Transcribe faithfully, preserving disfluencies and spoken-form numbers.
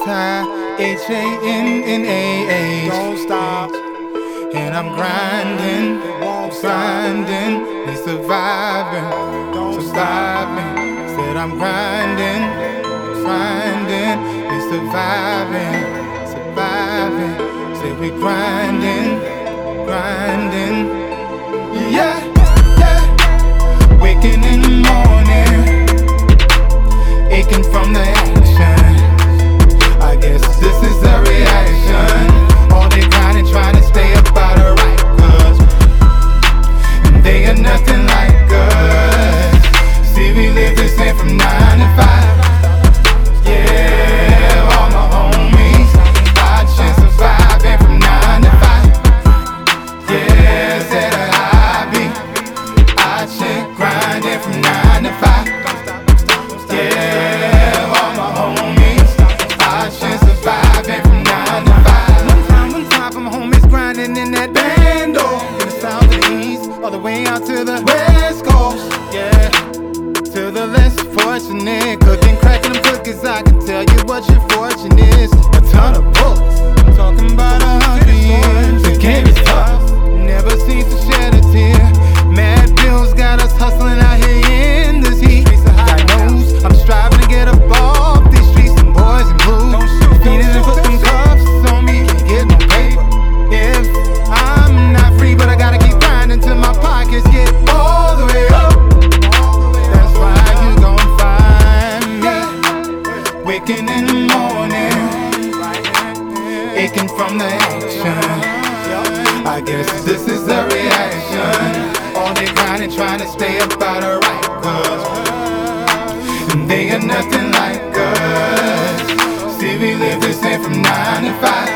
multi, H A N N A H. Don't stop. And I'm grinding, grinding, we surviving, Don't surviving. Said I'm grinding, grinding, we surviving, surviving. Said we grinding, grinding, yeah, yeah. Waking in the morning, aching from the action. I guess this is a reaction. All they grinding, trying to stay up out of right, cause they are nothing like us. See, we live this thing from nine to five. Yeah, all my homies watching, surviving from nine to five. Yeah, said a hobby, watching, grinding from nine to five. Yeah, all my homies watching, surviving from nine to five. One time, one time for my homies grinding in that bando, in the south to the east, all the way out to the west coast. Yeah, to the less fortunate, cooking, cracking them cookies. I can tell you what your fortune is. A ton of bullets, I'm talking about a hundred years. The game is tough, never seems to shed a tear. Mad bills got us hustling out here in this heat. God knows I'm striving to get up off these streets. Some boys in blue, feeding and put some cuffs on me. Can't get no paper if I'm not free, but I gotta keep grinding till my pockets get all the way up. That's why you gon' find me waking in the morning, aching from the action. I guess this is the reaction. All they grinding, trying to stay up out of right, cause they are nothing like us. See, we live this thing from nine to five.